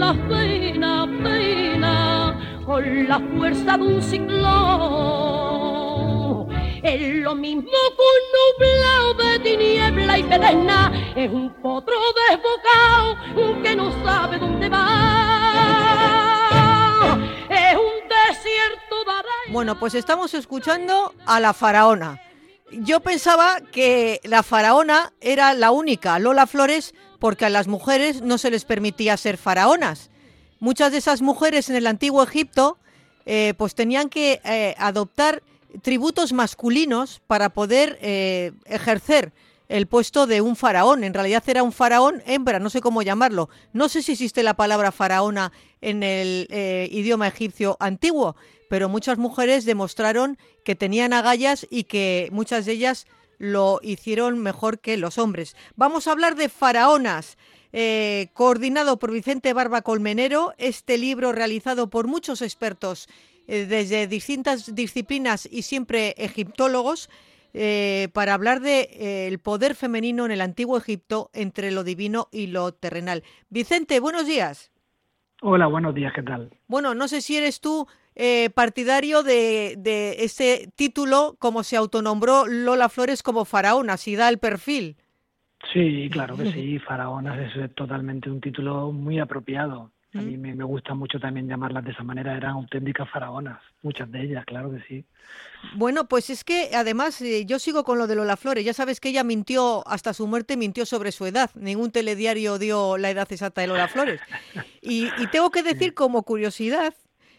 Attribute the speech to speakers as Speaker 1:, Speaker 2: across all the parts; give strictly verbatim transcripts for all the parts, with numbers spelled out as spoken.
Speaker 1: una fina pena con la fuerza de un ciclón. Es lo mismo que un nublado de tiniebla y pedena, es un potro desbocado que no sabe dónde va, es un desierto de arena.
Speaker 2: Bueno, pues estamos escuchando a la faraona. Yo pensaba que la faraona era la única, Lola Flores, porque a las mujeres no se les permitía ser faraonas. Muchas de esas mujeres en el antiguo Egipto eh, pues tenían que eh, adoptar tributos masculinos para poder eh, ejercer el puesto de un faraón. En realidad era un faraón hembra, no sé cómo llamarlo. No sé si existe la palabra faraona en el eh, idioma egipcio antiguo, pero muchas mujeres demostraron que tenían agallas y que muchas de ellas lo hicieron mejor que los hombres. Vamos a hablar de faraonas, eh, coordinado por Vicente Barba Colmenero, este libro realizado por muchos expertos eh, desde distintas disciplinas y siempre egiptólogos, eh, para hablar de eh, el poder femenino en el antiguo Egipto entre lo divino y lo terrenal. Vicente, buenos días.
Speaker 3: Hola, buenos días, ¿qué tal?
Speaker 2: Bueno, no sé si eres tú eh, partidario de, de ese título, como se autonombró Lola Flores como faraona, si da el perfil.
Speaker 3: Sí, claro que sí, faraonas es totalmente un título muy apropiado. A mí me, me gusta mucho también llamarlas de esa manera, eran auténticas faraonas, muchas de ellas, claro que sí.
Speaker 2: Bueno, pues es que además eh, yo sigo con lo de Lola Flores, ya sabes que ella mintió, hasta su muerte mintió sobre su edad, ningún telediario dio la edad exacta de Lola Flores. Y, y tengo que decir como curiosidad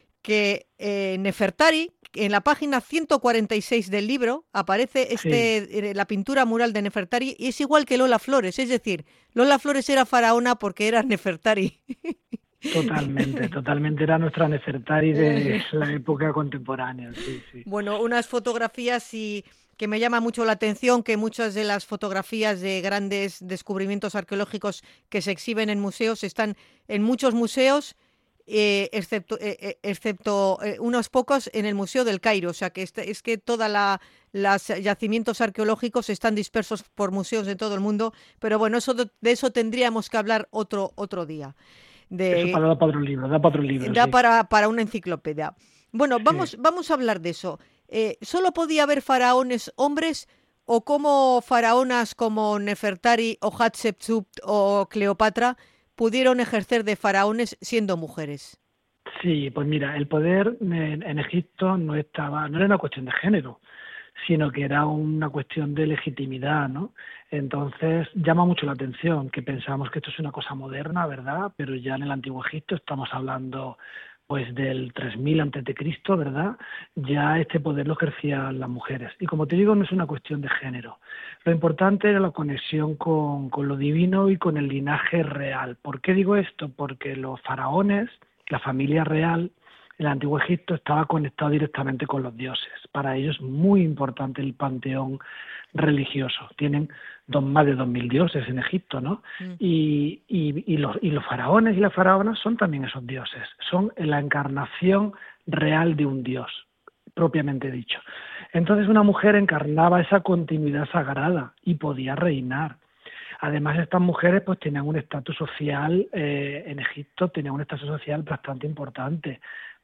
Speaker 2: que eh, Nefertari, en la página ciento cuarenta y seis del libro, aparece este sí. eh, la pintura mural de Nefertari y es igual que Lola Flores, es decir, Lola Flores era faraona porque era Nefertari.
Speaker 3: Totalmente, totalmente era nuestra Nefertari de la época contemporánea, sí, sí.
Speaker 2: Bueno, unas fotografías y que me llama mucho la atención, que muchas de las fotografías de grandes descubrimientos arqueológicos que se exhiben en museos están en muchos museos, eh, excepto, eh, excepto eh, unos pocos en el Museo del Cairo, o sea que este, es que toda la los yacimientos arqueológicos están dispersos por museos de todo el mundo, pero bueno, eso de, de eso tendríamos que hablar otro otro día.
Speaker 3: De, eso para, da para otro libro, da para otro libro.
Speaker 2: Da
Speaker 3: sí.
Speaker 2: para, para una enciclopedia. Bueno, vamos,
Speaker 3: sí.
Speaker 2: vamos a hablar de eso. Eh, ¿Solo podía haber faraones hombres o como faraonas como Nefertari o Hatshepsut o Cleopatra pudieron ejercer de faraones siendo mujeres?
Speaker 3: Sí, pues mira, el poder en, en Egipto no estaba, no era una cuestión de género, sino que era una cuestión de legitimidad, ¿no? Entonces llama mucho la atención que pensamos que esto es una cosa moderna, ¿verdad? Pero ya en el Antiguo Egipto estamos hablando pues del tres mil antes de Cristo, ¿verdad? Ya este poder lo ejercían las mujeres. Y como te digo, no es una cuestión de género. Lo importante era la conexión con, con lo divino y con el linaje real. ¿Por qué digo esto? Porque los faraones, la familia real, el Antiguo Egipto estaba conectado directamente con los dioses. Para ellos es muy importante el panteón religioso. Tienen dos, más de dos mil dioses en Egipto, ¿no? Mm. Y, y, y, los, y los faraones y las faraonas son también esos dioses. Son la encarnación real de un dios, propiamente dicho. Entonces una mujer encarnaba esa continuidad sagrada y podía reinar. Además, estas mujeres pues tenían un estatus social, eh, en Egipto tenían un estatus social bastante importante.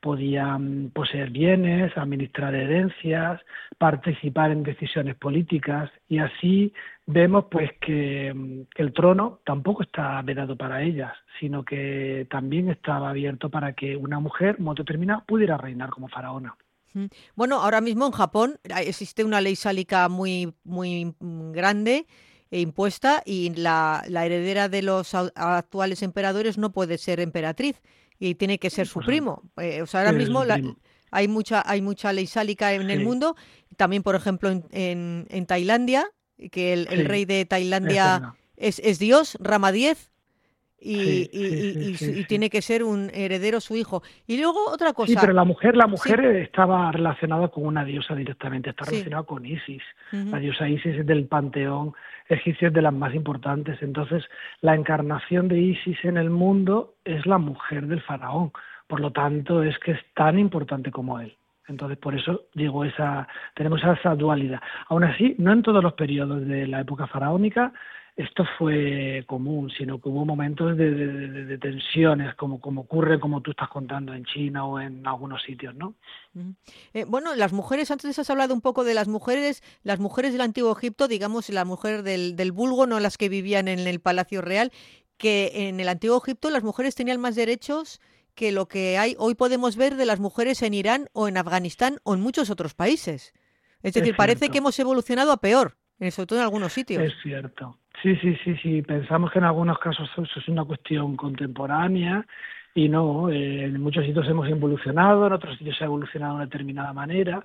Speaker 3: Podían poseer bienes, administrar herencias, participar en decisiones políticas y así vemos pues que, que el trono tampoco está vedado para ellas, sino que también estaba abierto para que una mujer, en modo determinado, pudiera reinar como faraona.
Speaker 2: Bueno, ahora mismo en Japón existe una ley sálica muy, muy grande e impuesta y la, la heredera de los actuales emperadores no puede ser emperatriz y tiene que ser su
Speaker 3: pues,
Speaker 2: primo. Eh, o sea, ahora mismo la, hay mucha hay mucha ley sálica en sí. el mundo. También, por ejemplo, en, en, en Tailandia, que el, el sí. rey de Tailandia es, es Dios, Rama X, y,
Speaker 3: sí,
Speaker 2: y,
Speaker 3: sí,
Speaker 2: y,
Speaker 3: sí,
Speaker 2: y,
Speaker 3: sí,
Speaker 2: y
Speaker 3: sí.
Speaker 2: tiene que ser un heredero su hijo. Y luego otra cosa.
Speaker 3: Sí, pero la mujer, la mujer
Speaker 2: sí.
Speaker 3: estaba relacionada con una diosa directamente, está
Speaker 2: sí.
Speaker 3: relacionada con Isis.
Speaker 2: Uh-huh.
Speaker 3: La diosa Isis es del panteón egipcio, es de las más importantes. Entonces, la encarnación de Isis en el mundo es la mujer del faraón. Por lo tanto, es que es tan importante como él. Entonces, por eso digo esa, tenemos esa dualidad. Aún así, no en todos los periodos de la época faraónica esto fue común, sino que hubo momentos de, de, de, de tensiones, como, como ocurre, como tú estás contando, en China o en algunos sitios, ¿no?
Speaker 2: Mm. Eh, bueno, las mujeres, antes has hablado un poco de las mujeres, las mujeres del Antiguo Egipto, digamos, la mujer del, del vulgo, no las que vivían en el Palacio Real, que en el Antiguo Egipto las mujeres tenían más derechos que lo que hay hoy podemos ver de las mujeres en Irán o en Afganistán o en muchos otros países. Es
Speaker 3: Es
Speaker 2: decir, parece que
Speaker 3: cierto,
Speaker 2: hemos evolucionado a peor, eh, sobre todo en algunos
Speaker 3: es
Speaker 2: sitios.
Speaker 3: cierto. Sí, sí, sí, sí. Pensamos que en algunos casos eso es una cuestión contemporánea y no. Eh, en muchos sitios hemos evolucionado, en otros sitios se ha evolucionado de una determinada manera,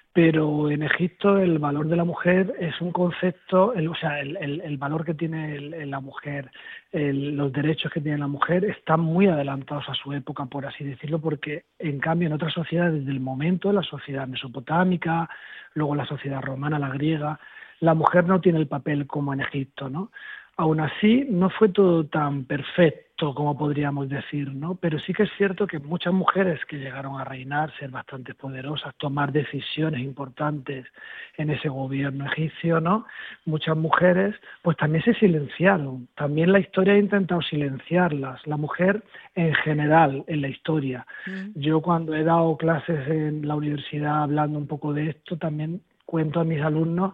Speaker 3: pero en Egipto el valor de la mujer es un concepto, el, o sea, el, el, el valor que tiene el, el, la mujer, el, los derechos que tiene la mujer están muy adelantados a su época, por así decirlo, porque en cambio en otras sociedades, desde el momento, la sociedad mesopotámica, luego la sociedad romana, la griega, la mujer no tiene el papel como en Egipto, ¿no? Aún así, no fue todo tan perfecto como podríamos decir, ¿no? Pero sí que es cierto que muchas mujeres que llegaron a reinar, ser bastante poderosas, tomar decisiones importantes en ese gobierno egipcio, ¿no? Muchas mujeres, pues también se silenciaron. También la historia ha intentado silenciarlas. La mujer en general, en la historia.
Speaker 2: Mm.
Speaker 3: Yo cuando he dado clases en la universidad hablando un poco de esto, también cuento a mis alumnos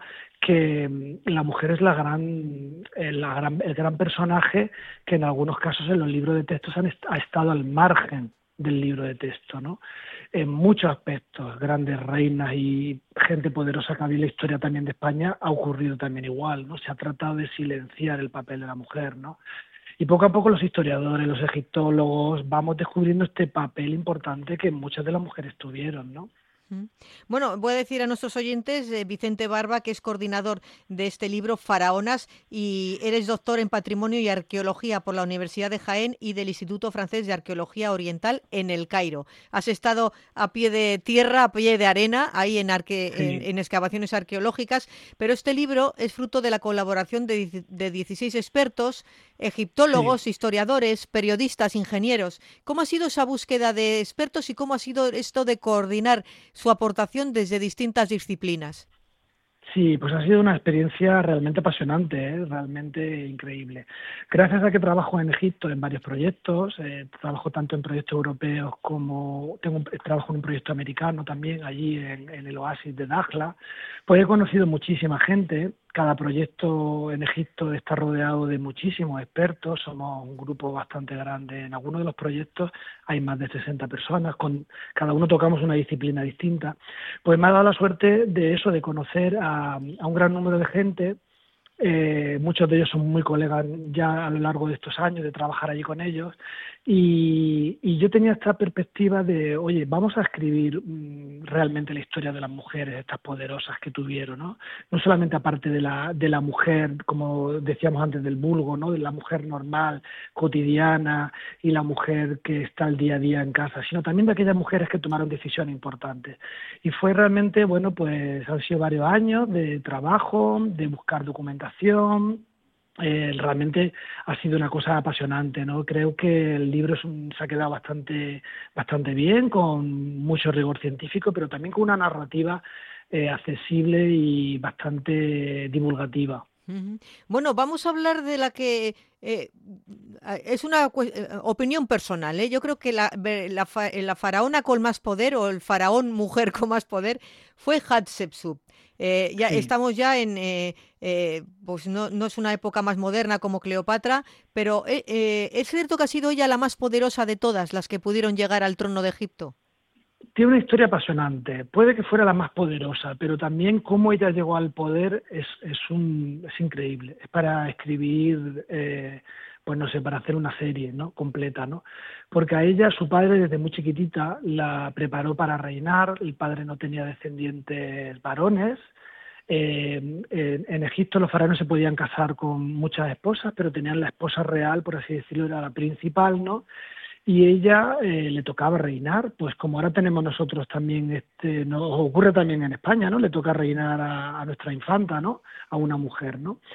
Speaker 3: que la mujer es la gran, la gran, el gran personaje que en algunos casos en los libros de textos han est ha estado al margen del libro de texto, ¿no? En muchos aspectos, grandes reinas y gente poderosa que había en la historia también de España, ha ocurrido también igual, ¿no? Se ha tratado de silenciar el papel de la mujer, ¿no? Y poco a poco los historiadores, los egiptólogos, vamos descubriendo este papel importante que muchas de las mujeres tuvieron, ¿no?
Speaker 2: Mm. Bueno, voy a decir a nuestros oyentes, eh, Vicente Barba, que es coordinador de este libro, Faraonas, y eres doctor en Patrimonio y Arqueología por la Universidad de Jaén y del Instituto Francés de Arqueología Oriental en El Cairo. Has estado a pie de tierra, a pie de arena, ahí en, arque en,
Speaker 3: Sí,
Speaker 2: en excavaciones arqueológicas, pero este libro es fruto de la colaboración de, de dieciséis expertos,
Speaker 3: sí.
Speaker 2: egiptólogos, historiadores, periodistas, ingenieros. ¿Cómo ha sido esa búsqueda de expertos y cómo ha sido esto de coordinar su aportación desde distintas disciplinas?
Speaker 3: Sí, pues ha sido una experiencia realmente apasionante, ¿eh? Realmente increíble. Gracias a que trabajo en Egipto en varios proyectos, eh, trabajo tanto en proyectos europeos como tengo un, trabajo en un proyecto americano también allí en, en el oasis de Dakhla, pues he conocido muchísima gente. Cada proyecto en Egipto está rodeado de muchísimos expertos, somos un grupo bastante grande. En algunos de los proyectos hay más de sesenta personas, con cada uno tocamos una disciplina distinta. Pues me ha dado la suerte de eso, de conocer a, a un gran número de gente. Eh, muchos de ellos son muy colegas ya a lo largo de estos años de trabajar allí con ellos y, y yo tenía esta perspectiva de, oye, vamos a escribir mmm, realmente la historia de las mujeres, estas poderosas que tuvieron, ¿no? No solamente aparte de la, de la mujer, como decíamos antes, del vulgo, ¿no? De la mujer normal, cotidiana y la mujer que está al día a día en casa, sino también de aquellas mujeres que tomaron decisiones importantes. Y fue realmente, bueno, pues han sido varios años de trabajo, de buscar documentación. Eh, realmente ha sido una cosa apasionante, ¿no? Creo que el libro es un, se ha quedado bastante, bastante bien, con mucho rigor científico, pero también con una narrativa eh, accesible y bastante divulgativa.
Speaker 2: Ujú. Bueno, vamos a hablar de la que eh, es una cue- eh, opinión personal, ¿eh? Yo creo que la, ve- la, fa- la faraona con más poder o el faraón mujer con más poder fue Hatshepsut. Eh, ya
Speaker 3: Sí.
Speaker 2: estamos ya en, eh, eh, pues no, no es una época más moderna como Cleopatra, pero eh, eh, es cierto que ha sido ella la más poderosa de todas las que pudieron llegar al trono de Egipto.
Speaker 3: Tiene una historia apasionante. Puede que fuera la más poderosa, pero también cómo ella llegó al poder es, es, un, es increíble. Es para escribir, eh, pues no sé, para hacer una serie, ¿no? Completa, ¿no? Porque a ella, su padre, desde muy chiquitita, la preparó para reinar. El padre no tenía descendientes varones. Eh, en, en Egipto los faraones se podían casar con muchas esposas, pero tenían la esposa real, por así decirlo, era la principal, ¿no? Y ella eh, le tocaba reinar, pues como ahora tenemos nosotros también, este, nos ocurre también en España, ¿no? Le toca reinar a, a nuestra infanta, ¿no? A una mujer, ¿no?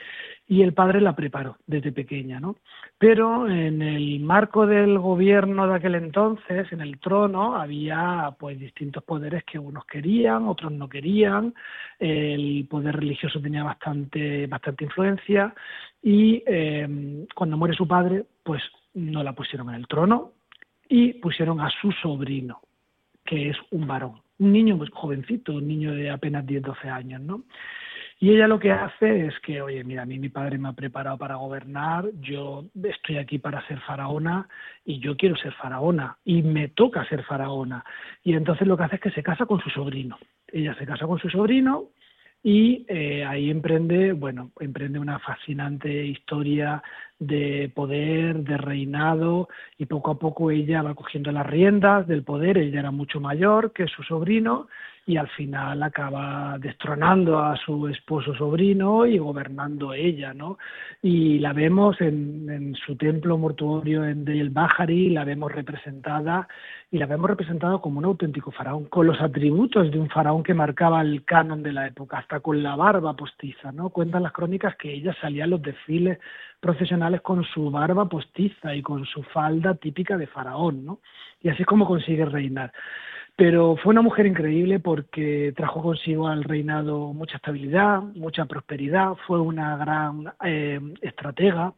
Speaker 3: y el padre la preparó desde pequeña, ¿no? Pero en el marco del gobierno de aquel entonces, en el trono, había pues distintos poderes que unos querían, otros no querían, el poder religioso tenía bastante, bastante influencia y eh, cuando muere su padre, pues no la pusieron en el trono y pusieron a su sobrino, que es un varón, un niño pues jovencito, un niño de apenas diez, doce años, ¿no? Y ella lo que hace es que, oye, mira, a mí mi padre me ha preparado para gobernar, yo estoy aquí para ser faraona y yo quiero ser faraona y me toca ser faraona. Y entonces lo que hace es que se casa con su sobrino. Ella se casa con su sobrino y eh, ahí emprende, bueno, emprende una fascinante historia de poder, de reinado, y poco a poco ella va cogiendo las riendas del poder. Ella era mucho mayor que su sobrino y al final acaba destronando a su esposo sobrino y gobernando ella, ¿no? Y la vemos en, en su templo mortuorio en Deir el-Bahari, la vemos representada y la vemos representada como un auténtico faraón, con los atributos de un faraón que marcaba el canon de la época, hasta con la barba postiza, ¿no? Cuentan las crónicas que ella salía a los desfiles profesionales con su barba postiza y con su falda típica de faraón, ¿no? Y así es como consigue reinar. Pero fue una mujer increíble porque trajo consigo al reinado mucha estabilidad, mucha prosperidad, fue una gran eh, estratega,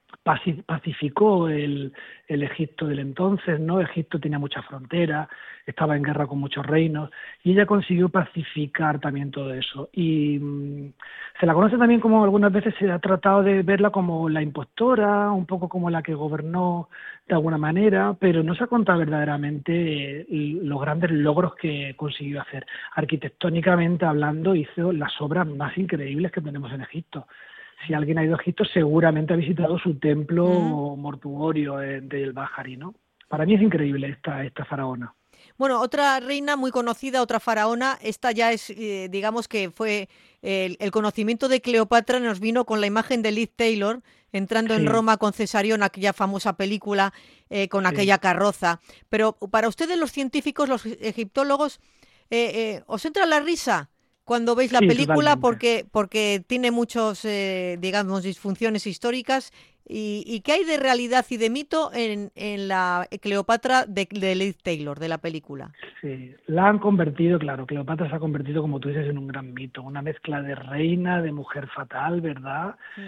Speaker 3: pacificó el, el Egipto del entonces, ¿no? Egipto tenía muchas fronteras, estaba en guerra con muchos reinos y ella consiguió pacificar también todo eso. Y mmm, se la conoce también como algunas veces se ha tratado de verla como la impostora, un poco como la que gobernó de alguna manera, pero no se ha contado verdaderamente eh, los grandes logros que consiguió hacer. Arquitectónicamente hablando, hizo las obras más increíbles que tenemos en Egipto. Si alguien ha ido a Egipto, seguramente ha visitado su templo mm. mortuorio en Deir el-Bahari, ¿no? Para mí es increíble esta, esta faraona.
Speaker 2: Bueno, otra reina muy conocida, otra faraona, esta ya es, eh, digamos que fue el, el conocimiento de Cleopatra nos vino con la imagen de Liz Taylor entrando sí. en Roma con Cesarión, aquella famosa película eh, con sí. aquella carroza. Pero para ustedes los científicos, los egiptólogos, eh, eh, ¿os entra la risa cuando veis la sí, película porque porque tiene muchos, eh, digamos, disfunciones históricas? ¿Y, y qué hay de realidad y de mito en, en la Cleopatra de, de Liz Taylor, de la película?
Speaker 3: Sí, la han convertido, claro, Cleopatra se ha convertido, como tú dices, en un gran mito, una mezcla de reina, de mujer fatal, ¿verdad? Sí.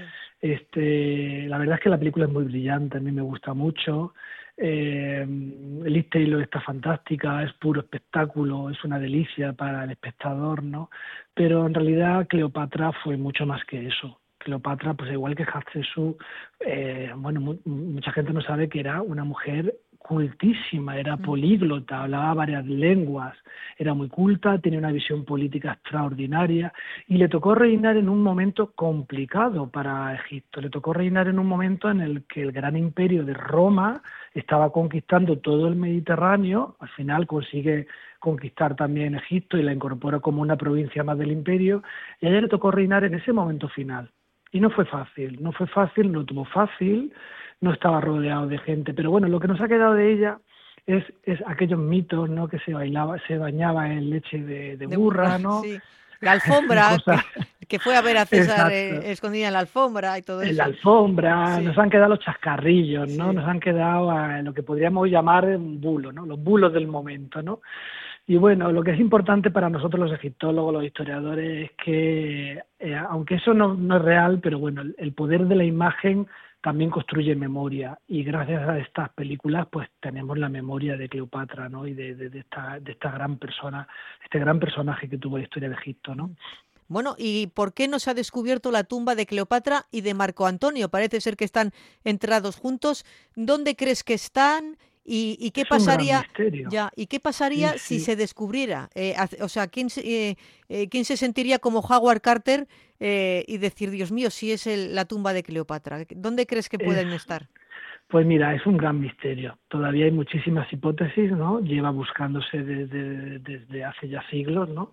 Speaker 3: Este, la verdad es que la película es muy brillante, a mí me gusta mucho. Eh, Liz Taylor está fantástica, es puro espectáculo, es una delicia para el espectador, ¿no? Pero en realidad Cleopatra fue mucho más que eso. Cleopatra, pues igual que Hatshepsut, eh, bueno, mu mucha gente no sabe que era una mujer cultísima, era políglota, hablaba varias lenguas, era muy culta, tenía una visión política extraordinaria y le tocó reinar en un momento complicado para Egipto. Le tocó reinar en un momento en el que el gran imperio de Roma estaba conquistando todo el Mediterráneo, al final consigue conquistar también Egipto y la incorpora como una provincia más del imperio, y a ella le tocó reinar en ese momento final. Y no fue fácil, no fue fácil, no tuvo fácil, no estaba rodeado de gente, pero bueno, lo que nos ha quedado de ella es, es aquellos mitos, ¿no? Que se bailaba, se bañaba en leche de, de burra, ¿no? Sí.
Speaker 2: La alfombra, que, que fue a ver a César eh, escondida en la alfombra y todo eso.
Speaker 3: En la alfombra, sí. Nos han quedado los chascarrillos, ¿no? Sí. Nos han quedado a lo que podríamos llamar un bulo, ¿no? Los bulos del momento, ¿no? Y bueno, lo que es importante para nosotros los egiptólogos, los historiadores, es que, eh, aunque eso no, no es real, pero bueno, el, el poder de la imagen también construye memoria, y gracias a estas películas pues tenemos la memoria de Cleopatra, ¿no? Y de, de, de, esta, de esta gran persona, este gran personaje que tuvo la historia de Egipto, ¿no?
Speaker 2: Bueno, ¿y por qué no se ha descubierto la tumba de Cleopatra y de Marco Antonio? Parece ser que están enterrados juntos. ¿Dónde crees que están? ¿Y, y qué
Speaker 3: es
Speaker 2: pasaría?
Speaker 3: Un gran misterio.
Speaker 2: Ya, ¿y qué pasaría sí, sí. si se descubriera? Eh, o sea, ¿quién, eh, eh, ¿quién se sentiría como Howard Carter eh, y decir, Dios mío, si es el, la tumba de Cleopatra? ¿Dónde crees que pueden
Speaker 3: es,
Speaker 2: estar?
Speaker 3: Pues mira, es un gran misterio. Todavía hay muchísimas hipótesis, ¿no? Lleva buscándose desde, desde hace ya siglos, ¿no?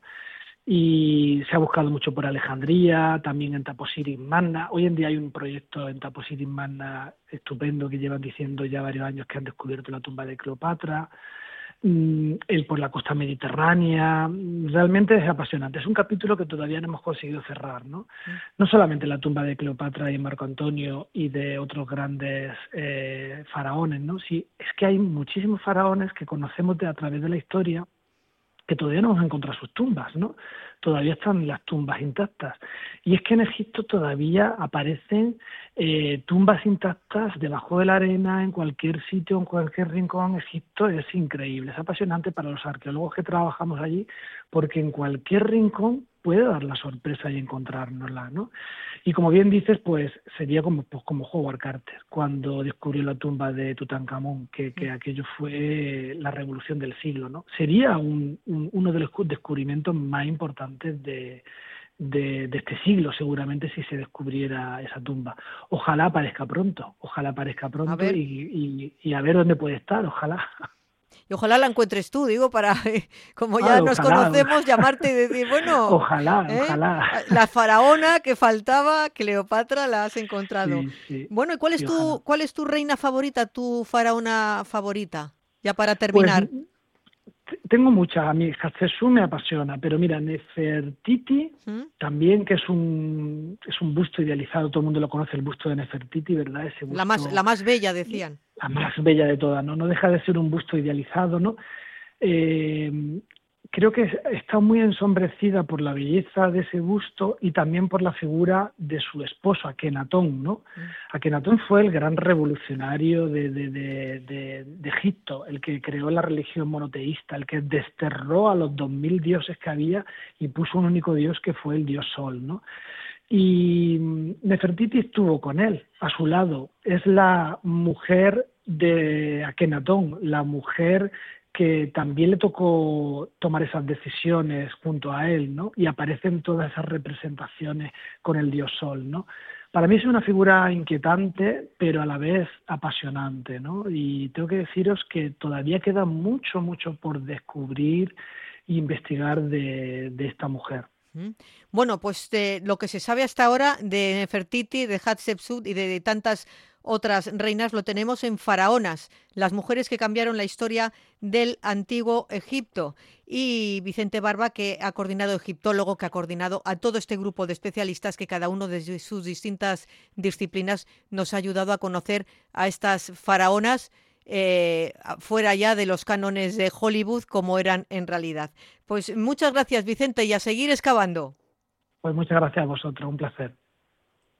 Speaker 3: Y se ha buscado mucho por Alejandría, también en Taposiris Magna. Hoy en día hay un proyecto en Taposiris Magna estupendo que llevan diciendo ya varios años que han descubierto la tumba de Cleopatra. el por la costa mediterránea, realmente es apasionante. Es un capítulo que todavía no hemos conseguido cerrar, ¿no? No solamente la tumba de Cleopatra y Marco Antonio y de otros grandes eh, faraones, ¿no? Sí, es que hay muchísimos faraones que conocemos de, a través de la historia que todavía no hemos encontrado sus tumbas, ¿no? Todavía están las tumbas intactas. Y es que en Egipto todavía aparecen eh, tumbas intactas debajo de la arena, en cualquier sitio, en cualquier rincón. Egipto es increíble, es apasionante para los arqueólogos que trabajamos allí, porque en cualquier rincón puede dar la sorpresa y encontrárnosla, ¿no? Y como bien dices, pues sería como, pues, como Howard Carter, cuando descubrió la tumba de Tutankamón, que, que aquello fue la revolución del siglo, ¿no? Sería un, un, uno de los descubrimientos más importantes de, de, de este siglo, seguramente, si se descubriera esa tumba. Ojalá aparezca pronto, ojalá aparezca pronto y, y, y a ver dónde puede estar, ojalá.
Speaker 2: Y ojalá la encuentres tú, digo, para, como ya
Speaker 3: ah,
Speaker 2: nos
Speaker 3: ojalá,
Speaker 2: conocemos, llamarte y decir, bueno,
Speaker 3: ojalá,
Speaker 2: ¿eh?
Speaker 3: ojalá.
Speaker 2: La faraona que faltaba, Cleopatra, la has encontrado.
Speaker 3: Sí, sí,
Speaker 2: bueno, ¿y cuál es
Speaker 3: sí,
Speaker 2: tu
Speaker 3: ojalá.
Speaker 2: cuál es tu reina favorita, tu faraona favorita? Ya para terminar.
Speaker 3: Pues, tengo muchas, a mí Hatshepsut me apasiona, pero mira, Nefertiti ¿Mm? también, que es un es un busto idealizado, todo el mundo lo conoce, el busto de Nefertiti, ¿verdad? Ese busto,
Speaker 2: la más la más bella, decían.
Speaker 3: La más bella de todas, ¿no? No deja de ser un busto idealizado, ¿no? Eh, creo que está muy ensombrecida por la belleza de ese busto y también por la figura de su esposo, Akenatón, ¿no? Mm. Akenatón fue el gran revolucionario de, de, de, de, de Egipto, el que creó la religión monoteísta, el que desterró a los dos mil dioses que había y puso un único dios que fue el dios Sol, ¿no? Y Nefertiti estuvo con él, a su lado. Es la mujer de Akenatón, la mujer que también le tocó tomar esas decisiones junto a él, ¿no? Y aparecen todas esas representaciones con el dios Sol, ¿no? Para mí es una figura inquietante, pero a la vez apasionante, ¿no? Y tengo que deciros que todavía queda mucho, mucho por descubrir e investigar de, de esta mujer.
Speaker 2: Bueno, pues de lo que se sabe hasta ahora de Nefertiti, de Hatshepsut y de, de tantas otras reinas lo tenemos en Faraonas, las mujeres que cambiaron la historia del antiguo Egipto. Y Vicente Barba, que ha coordinado, egiptólogo, que ha coordinado a todo este grupo de especialistas que cada uno desde sus distintas disciplinas nos ha ayudado a conocer a estas faraonas, Eh, fuera ya de los cánones de Hollywood como eran en realidad. Pues muchas gracias, Vicente, y a seguir excavando.
Speaker 3: Pues muchas gracias a vosotros, un placer.